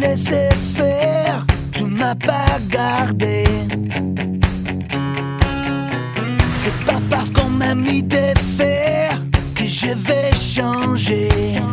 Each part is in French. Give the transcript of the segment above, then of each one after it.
laissé faire, tu m'as pas gardé. C'est pas parce qu'on m'a mis des fers que je vais changer.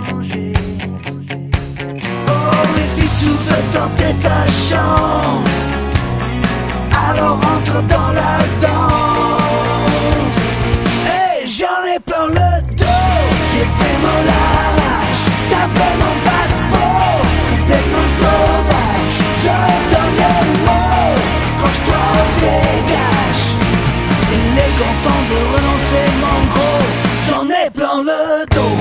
Oh, mais si tu veux tenter ta chance, alors entre dans la danse. Hey, j'en ai plein le dos, j'ai vraiment la rage. T'as vraiment pas de peau, complètement sauvage. J'aurais donné le mot, range-toi au dégage. Il est content de renoncer mon gros, j'en ai plein le dos.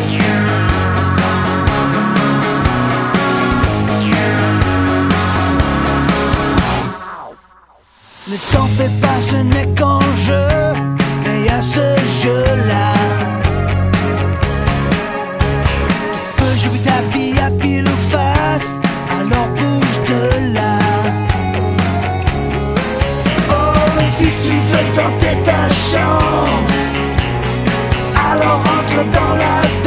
Ne t'en fais pas, ce n'est qu'un jeu, mais à ce jeu-là, tu peux jouer ta vie à pile ou face, alors bouge de là. Oh, mais si tu veux tenter ta chance, alors entre dans la